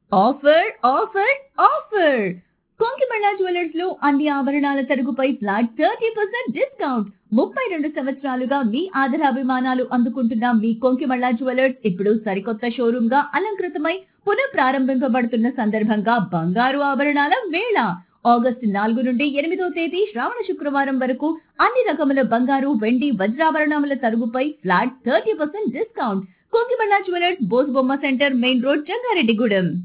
Offer offer offer Konkimalla jewellers లో అన్ని ఆభరణాల తరుగుపై ఫ్లాట్ 30% డిస్కౌంట్. 32 సంవత్సరాలుగా మీ ఆదరాభిమానాలు అందుకుంటున్న మీ కొంకిమళ్ళ జ్యువెలర్స్ ఇప్పుడు సరికొత్త షోరూమ్ గా అలంకృతమై పునః ప్రారంభింపబడుతున్న సందర్భంగా బంగారు ఆభరణాల వేళ. ఆగస్టు 4 నుండి 8వ తేదీ శ్రావణ శుక్రవారం వరకు అన్ని రకముల బంగారు వెండి వజ్రాభరణముల తరుగుపై flat 30% discount. Konkimalla jewellers, Bosubomma centre, main road, Jangareddygudem.